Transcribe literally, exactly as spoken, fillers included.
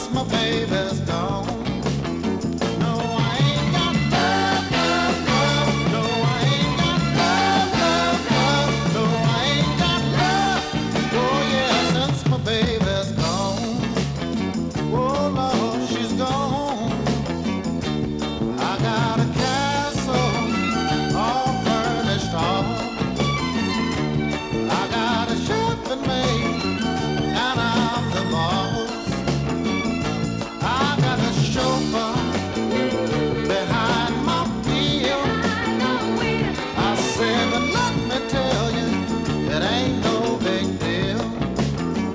since my baby's gone. No, I ain't got love, love, love. No, I ain't got love, love, love. No, I ain't got love. Oh yeah, since my baby's gone. Oh Lord, she's gone. I got